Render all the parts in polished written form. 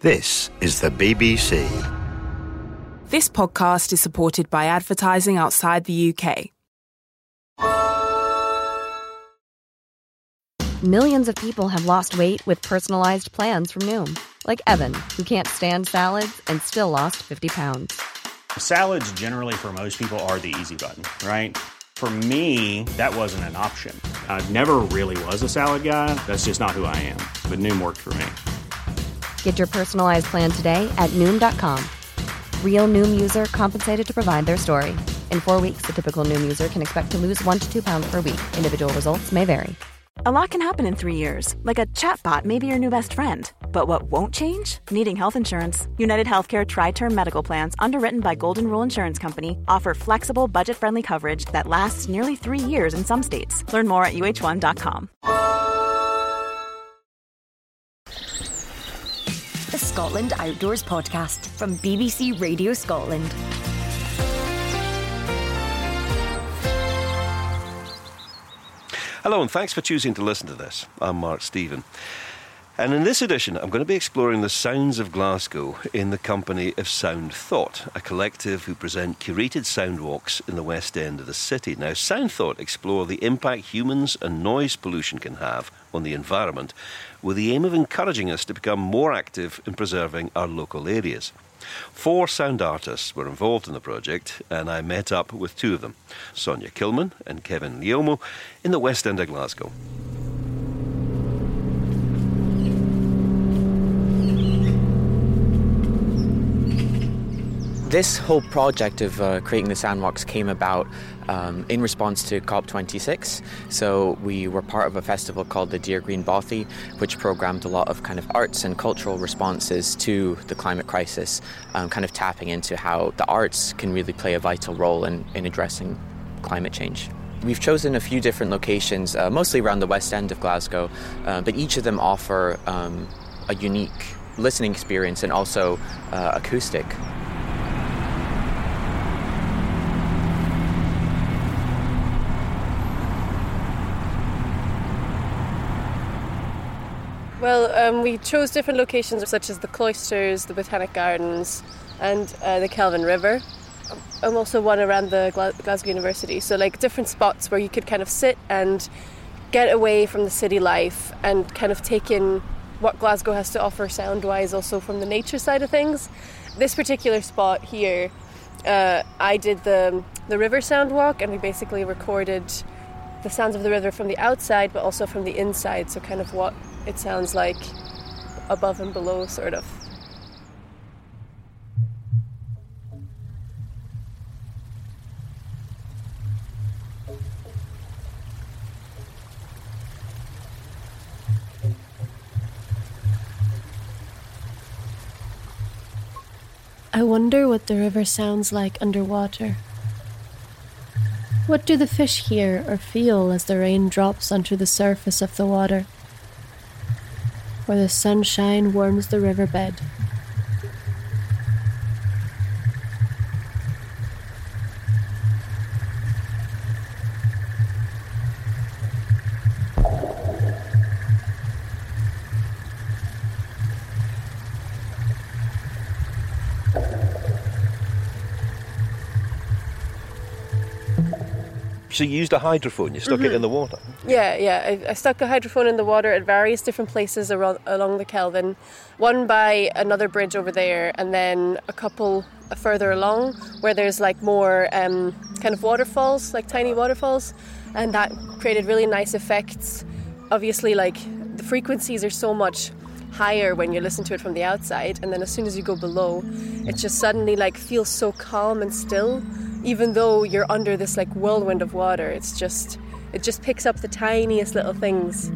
This is the BBC. This podcast is supported by advertising outside the UK. Millions of people have lost weight with personalized plans from Noom. Like Evan, who can't stand salads and still lost 50 pounds. Salads generally for most people are the easy button, right? For me, that wasn't an option. I never really was a salad guy. That's just not who I am. But Noom worked for me. Get your personalized plan today at Noom.com. Real Noom user compensated to provide their story. In 4 weeks, the typical Noom user can expect to lose 1 to 2 pounds per week. Individual results may vary. A lot can happen in 3 years, like a chatbot may be your new best friend. But what won't change? Needing health insurance. United Healthcare Tri-Term Medical Plans, underwritten by Golden Rule Insurance Company, offer flexible, budget-friendly coverage that lasts nearly 3 years in some states. Learn more at uh1.com. The Scotland Outdoors Podcast from BBC Radio Scotland. Hello and thanks for choosing to listen to this. I'm Mark Stephen. And in this edition, I'm going to be exploring the sounds of Glasgow in the company of Sound Thought, a collective who present curated sound walks in the West End of the city. Now, Sound Thought explore the impact humans and noise pollution can have on the environment, with the aim of encouraging us to become more active in preserving our local areas. 4 sound artists were involved in the project, and I met up with 2 of them, Sonia Kilman and Kevin Leomo, in the West End of Glasgow. This whole project of creating the Soundwalks came about in response to COP26. So we were part of a festival called the Dear Green Bothy, which programmed a lot of kind of arts and cultural responses to the climate crisis, kind of tapping into how the arts can really play a vital role in addressing climate change. We've chosen a few different locations, mostly around the West End of Glasgow, but each of them offer a unique listening experience and also acoustic. Well, we chose different locations such as the Cloisters, the Botanic Gardens and the Kelvin River. And also one around the Glasgow University. So like different spots where you could kind of sit and get away from the city life and kind of take in what Glasgow has to offer sound-wise, also from the nature side of things. This particular spot here, I did the river sound walk, and we basically recorded the sounds of the river from the outside but also from the inside, so kind of what it sounds like above and below, sort of. I wonder what the river sounds like underwater. What do the fish hear or feel as the rain drops onto the surface of the water, where the sunshine warms the riverbed? So you used a hydrophone, you stuck it in the water? Yeah. I stuck a hydrophone in the water at various different places along the Kelvin. One by another bridge over there, and then a couple further along where there's like more kind of waterfalls, like tiny waterfalls, and that created really nice effects. Obviously, like the frequencies are so much higher when you listen to it from the outside, and then as soon as you go below, it just suddenly like feels so calm and still. Even though you're under this like whirlwind of water, it just picks up the tiniest little things.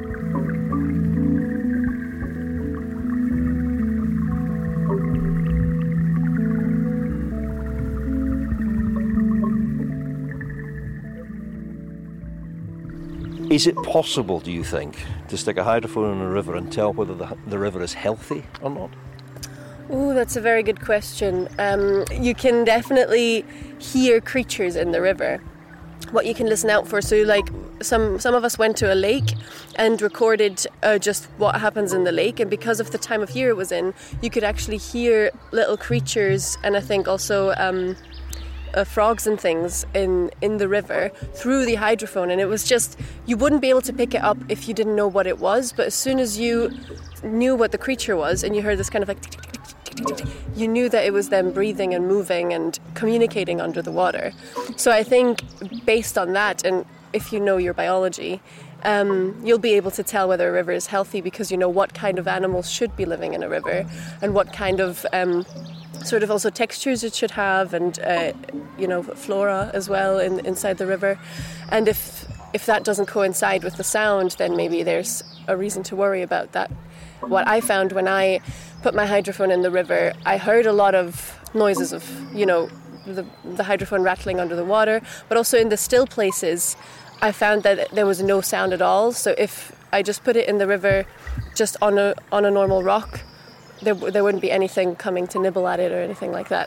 Is it possible, do you think, to stick a hydrophone in a river and tell whether the river is healthy or not? Ooh, that's a very good question. You can definitely hear creatures in the river. What you can listen out for, so like some of us went to a lake and recorded just what happens in the lake, and because of the time of year it was in, you could actually hear little creatures, and I think also frogs and things in the river through the hydrophone. And it was just, you wouldn't be able to pick it up if you didn't know what it was, but as soon as you knew what the creature was and you heard this kind of like tick, tick, tick, tick, tick, tick, you knew that it was them breathing and moving and communicating under the water. So I think based on that, and if you know your biology, you'll be able to tell whether a river is healthy because you know what kind of animals should be living in a river and what kind of sort of also textures it should have, and flora as well inside the river. And if that doesn't coincide with the sound, then maybe there's a reason to worry about that. What I found when I put my hydrophone in the river, I heard a lot of noises of, the hydrophone rattling under the water, but also in the still places, I found that there was no sound at all. So if I just put it in the river just on a normal rock, there wouldn't be anything coming to nibble at it or anything like that.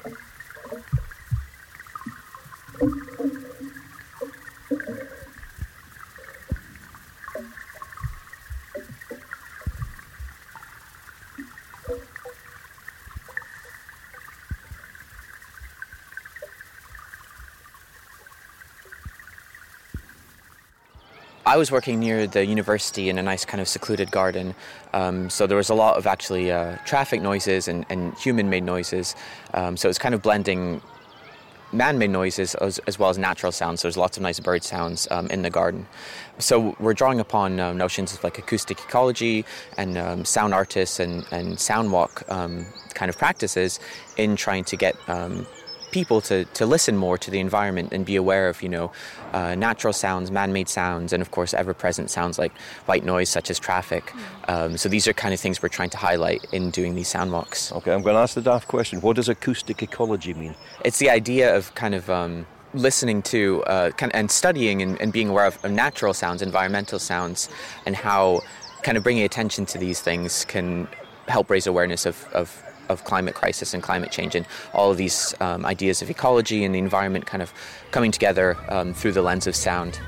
I was working near the university in a nice kind of secluded garden, so there was a lot of actually traffic noises and human-made noises, so it's kind of blending man-made noises as well as natural sounds. So there's lots of nice bird sounds in the garden. So we're drawing upon notions of like acoustic ecology and sound artists and sound walk kind of practices in trying to get people to listen more to the environment and be aware of, natural sounds, man-made sounds, and of course ever-present sounds like white noise such as traffic. So these are kind of things we're trying to highlight in doing these sound walks. Okay, I'm going to ask the daft question. What does acoustic ecology mean? It's the idea of kind of listening to and studying and being aware of natural sounds, environmental sounds, and how kind of bringing attention to these things can help raise awareness of climate crisis and climate change, and all of these ideas of ecology and the environment kind of coming together through the lens of sound.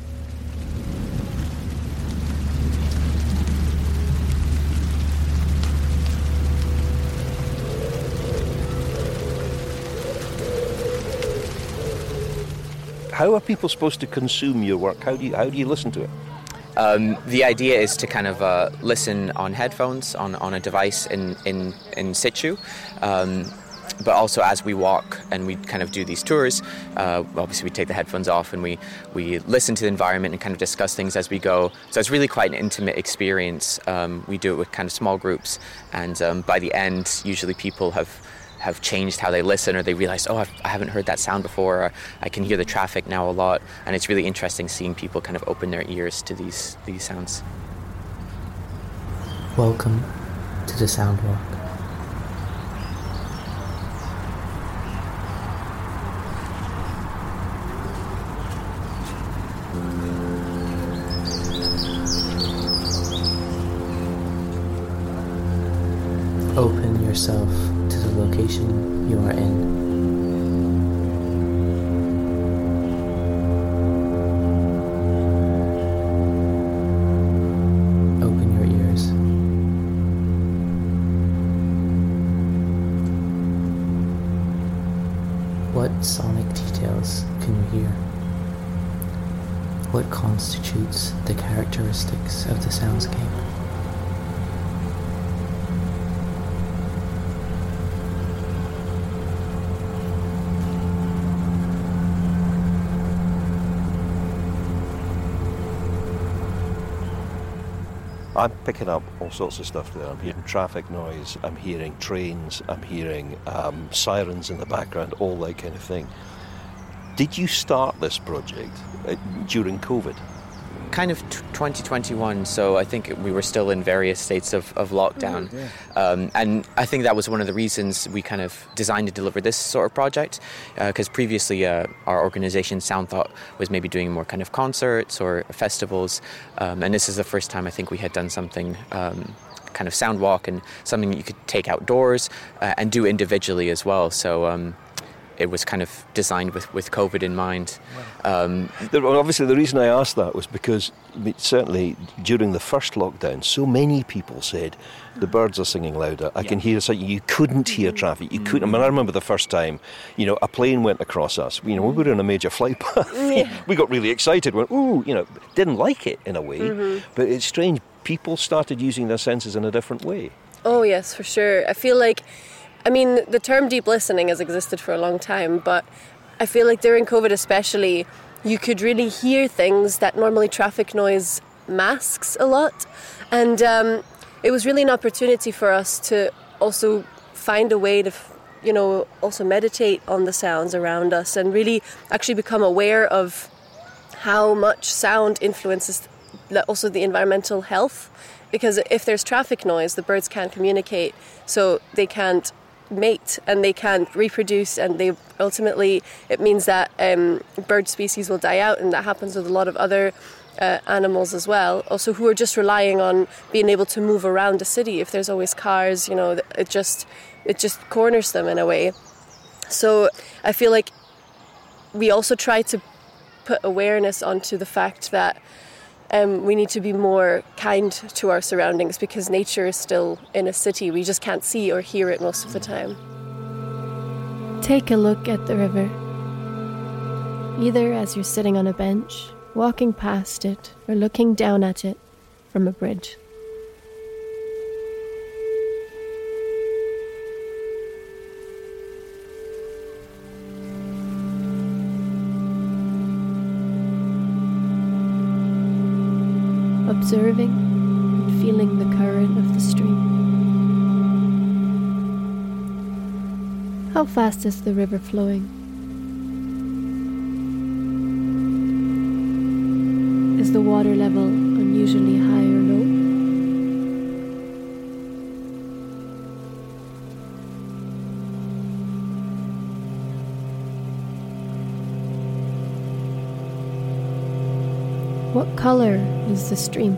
How are people supposed to consume your work? How do you listen to it? The idea is to kind of listen on headphones, on a device in situ, but also as we walk and we kind of do these tours, obviously we take the headphones off and we listen to the environment and kind of discuss things as we go. So it's really quite an intimate experience. We do it with kind of small groups, and by the end, usually people have changed how they listen, or they realize, I haven't heard that sound before, or I can hear the traffic now a lot. And it's really interesting seeing people kind of open their ears to these sounds. Welcome to the Soundwalk. Open yourself to the location you are in. Open your ears. What sonic details can you hear? What constitutes the characteristics of the soundscape? I'm picking up all sorts of stuff there. I'm hearing traffic noise, I'm hearing trains, I'm hearing sirens in the background, all that kind of thing. Did you start this project during COVID? Kind of 2021, so I think we were still in various states of lockdown. And I think that was one of the reasons we kind of designed to deliver this sort of project, because previously our organization Soundthought was maybe doing more kind of concerts or festivals, and this is the first time I think we had done something kind of sound walk and something you could take outdoors and do individually as well. So it was kind of designed with COVID in mind. Obviously, the reason I asked that was because certainly during the first lockdown, so many people said the birds are singing louder. I can hear something. You couldn't hear traffic. You couldn't. I mean, I remember the first time, a plane went across us. We were in a major flight path. We got really excited. Went, ooh, didn't like it in a way. But it's strange. People started using their senses in a different way. Oh, yes, for sure. I feel like, the term deep listening has existed for a long time, but I feel like during COVID especially, you could really hear things that normally traffic noise masks a lot. And it was really an opportunity for us to also find a way to, also meditate on the sounds around us and really actually become aware of how much sound influences also the environmental health. Because if there's traffic noise, the birds can't communicate, so they can't mate and they can't reproduce, and it means that bird species will die out, and that happens with a lot of other animals as well, also who are just relying on being able to move around a city. If there's always cars, it just corners them in a way. So I feel like we also try to put awareness onto the fact that we need to be more kind to our surroundings, because nature is still in a city. We just can't see or hear it most of the time. Take a look at the river. Either as you're sitting on a bench, walking past it, or looking down at it from a bridge. Observing and feeling the current of the stream. How fast is the river flowing? Is the water level unusually high or low? What color is the stream?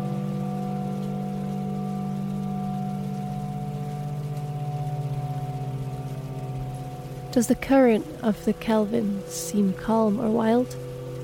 Does the current of the Kelvin seem calm or wild?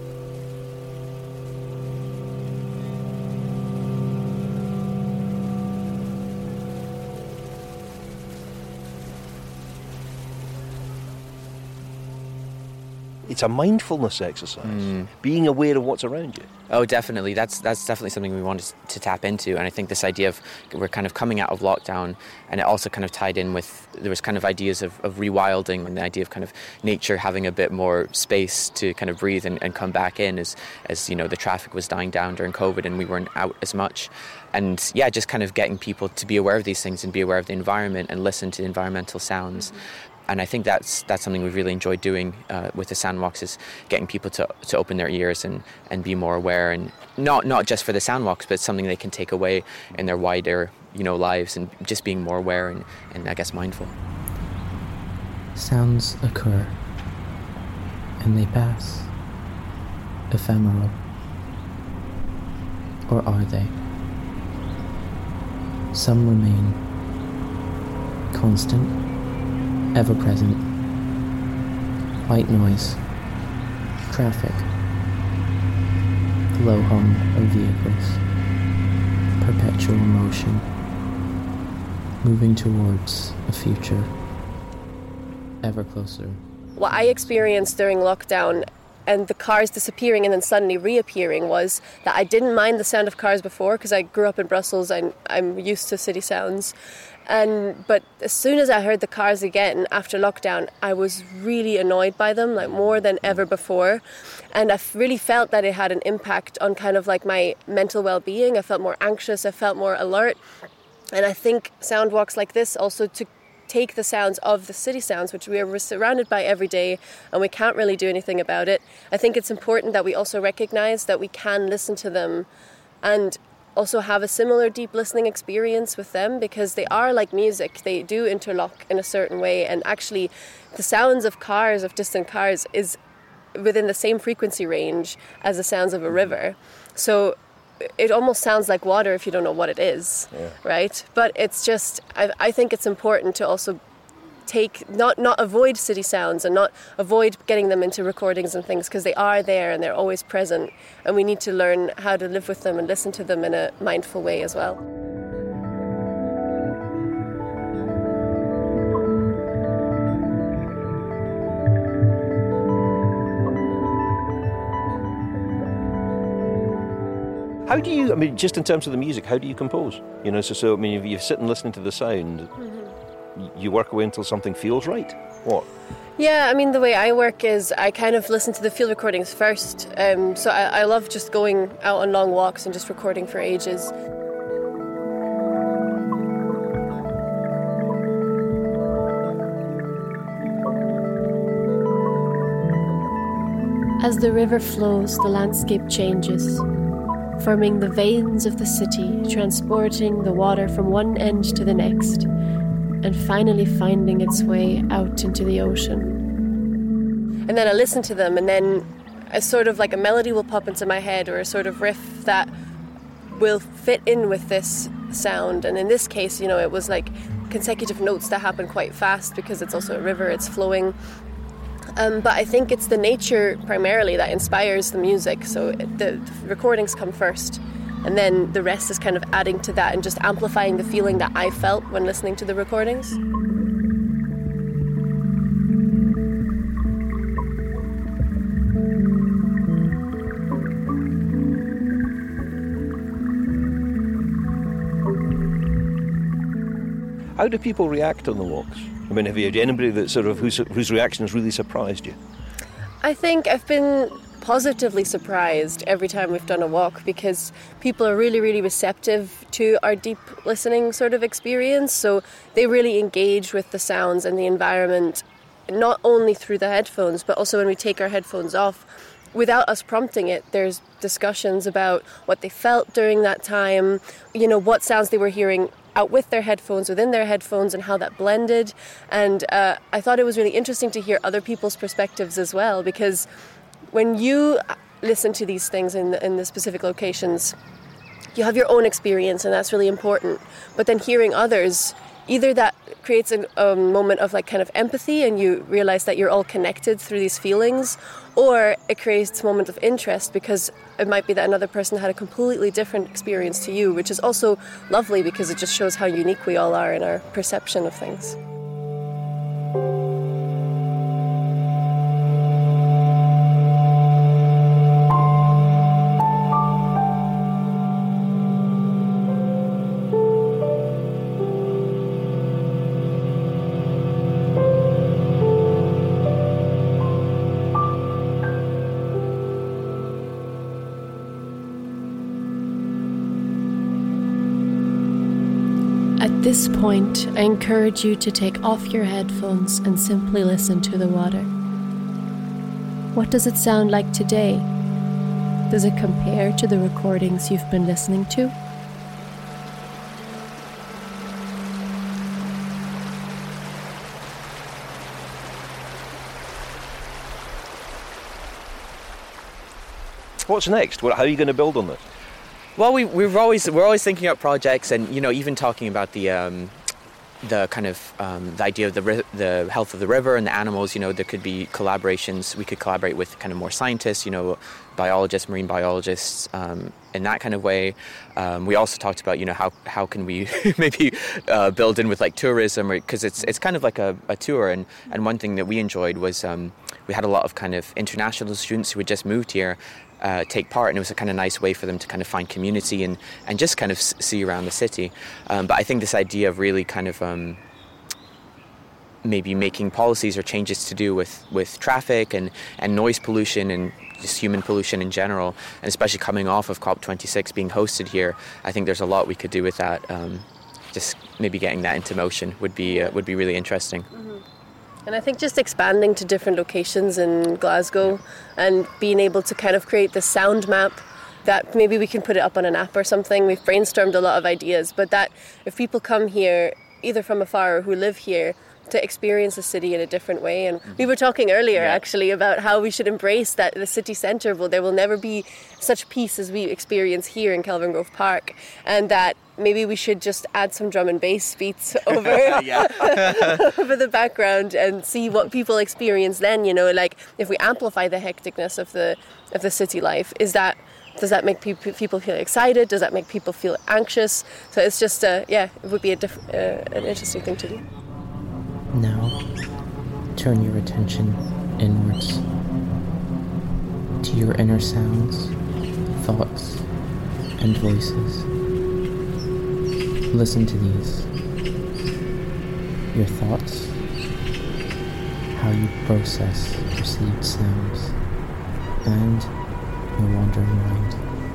It's a mindfulness exercise, being aware of what's around you. Oh, definitely. That's definitely something we wanted to tap into. And I think this idea of we're kind of coming out of lockdown, and it also kind of tied in with, there was kind of ideas of rewilding, and the idea of kind of nature having a bit more space to kind of breathe and come back in as the traffic was dying down during COVID and we weren't out as much. And just kind of getting people to be aware of these things and be aware of the environment and listen to environmental sounds. And I think that's something we've really enjoyed doing with the Soundwalks, is getting people to open their ears and be more aware, and not just for the Soundwalks, but something they can take away in their wider lives, and just being more aware and I guess mindful. Sounds occur and they pass, ephemeral. Or are they? Some remain constant, ever-present. White noise, traffic, the low hum of vehicles, perpetual motion, moving towards a future, ever closer. What I experienced during lockdown and the cars disappearing and then suddenly reappearing was that I didn't mind the sound of cars before, because I grew up in Brussels and I'm used to city sounds. But as soon as I heard the cars again after lockdown, I was really annoyed by them, like more than ever before. And I really felt that it had an impact on kind of like my mental well-being. I felt more anxious, I felt more alert. And I think sound walks like this also to take the sounds of the city sounds, which we are surrounded by every day and we can't really do anything about it. I think it's important that we also recognize that we can listen to them and also have a similar deep listening experience with them, because they are like music. They do interlock in a certain way, and actually the sounds of cars, of distant cars, is within the same frequency range as the sounds of a river. So it almost sounds like water if you don't know what it is, right? But it's just, I think it's important to also not avoid city sounds and not avoid getting them into recordings and things, because they are there and they're always present, and we need to learn how to live with them and listen to them in a mindful way as well. How do you, I mean, just in terms of the music, how do you compose? You know, so I mean, if you sit and listen to the sound, you work away until something feels right? What? Yeah, I mean, the way I work is I kind of listen to the field recordings first. So I love just going out on long walks and just recording for ages. As the river flows, the landscape changes, forming the veins of the city, transporting the water from one end to the next, and finally finding its way out into the ocean. And then I listen to them, and then a sort of like a melody will pop into my head, or a sort of riff that will fit in with this sound. And in this case, you know, it was like consecutive notes that happen quite fast because it's also a river, it's flowing. But I think it's the nature primarily that inspires the music, so the recordings come first, and then the rest is kind of adding to that and just amplifying the feeling that I felt when listening to the recordings. How do people react on the walks? I mean, have you had anybody that sort of whose reaction has really surprised you? I think I've been positively surprised every time we've done a walk, because people are really, really receptive to our deep listening sort of experience. So they really engage with the sounds and the environment, not only through the headphones, but also when we take our headphones off. Without us prompting it, there's discussions about what they felt during that time, you know, what sounds they were hearing out with their headphones, within their headphones, and how that blended. And I thought it was really interesting to hear other people's perspectives as well, because when you listen to these things in the specific locations, you have your own experience, and that's really important. But then hearing others, either that creates a moment of like kind of empathy, and you realize that you're all connected through these feelings, or it creates a moment of interest, because it might be that another person had a completely different experience to you, which is also lovely because it just shows how unique we all are in our perception of things. At this point, I encourage you to take off your headphones and simply listen to the water. What does it sound like today? Does it compare to the recordings you've been listening to? What's next? How are you going to build on this? Well, we're always thinking about projects, and you know, even talking about the kind of the idea of the health of the river and the animals. You know, there could be collaborations. We could collaborate with kind of more scientists, you know, biologists, marine biologists, in that kind of way. We also talked about, you know, how can we maybe build in with like tourism, because it's kind of like a tour. And one thing that we enjoyed was we had a lot of kind of international students who had just moved here take part, and it was a kind of nice way for them to kind of find community and just kind of see around the city. But I think this idea of really kind of maybe making policies or changes to do with traffic and noise pollution and just human pollution in general, and especially coming off of COP26 being hosted here, I think there's a lot we could do with that. Just maybe getting that into motion would be really interesting. Mm-hmm. And I think just expanding to different locations in Glasgow and being able to kind of create this sound map that maybe we can put it up on an app or something. We've brainstormed a lot of ideas, but that if people come here, either from afar or who live here, to experience the city in a different way. And we were talking earlier actually about how we should embrace that the city centre, well, there will never be such peace as we experience here in Kelvingrove Park, and that maybe we should just add some drum and bass beats over over the background and see what people experience then, you know, like if we amplify the hecticness of the city life, does that make people feel excited? Does that make people feel anxious? So it's just it would be an interesting thing to do. Now, turn your attention inwards to your inner sounds, thoughts, and voices. Listen to these. Your thoughts, how you process perceived sounds, and your wandering mind.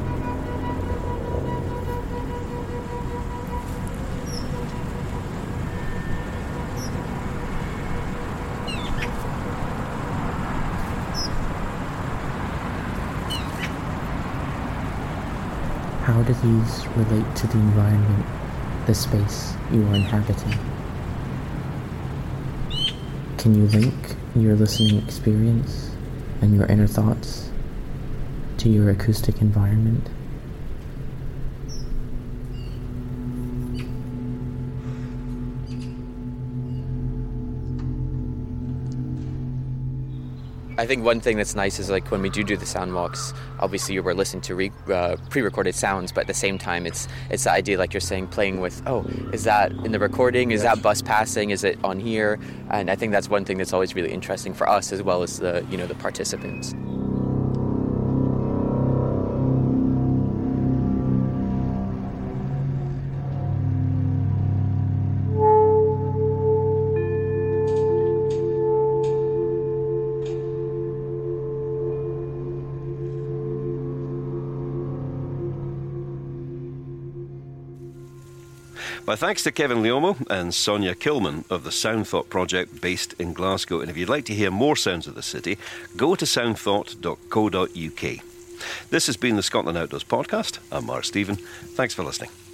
How do these relate to the environment, the space you are inhabiting? Can you link your listening experience and your inner thoughts to your acoustic environment? I think one thing that's nice is like when we do the sound walks, obviously we're listening to pre-recorded sounds, but at the same time it's the idea, like you're saying, playing with, is that in the recording? Is that bus passing? Is it on here? And I think that's one thing that's always really interesting for us as well as the participants. My thanks to Kevin Leomo and Sonia Kilman of the Sound Thought Project based in Glasgow. And if you'd like to hear more sounds of the city, go to soundthought.co.uk. This has been the Scotland Outdoors Podcast. I'm Mark Stephen. Thanks for listening.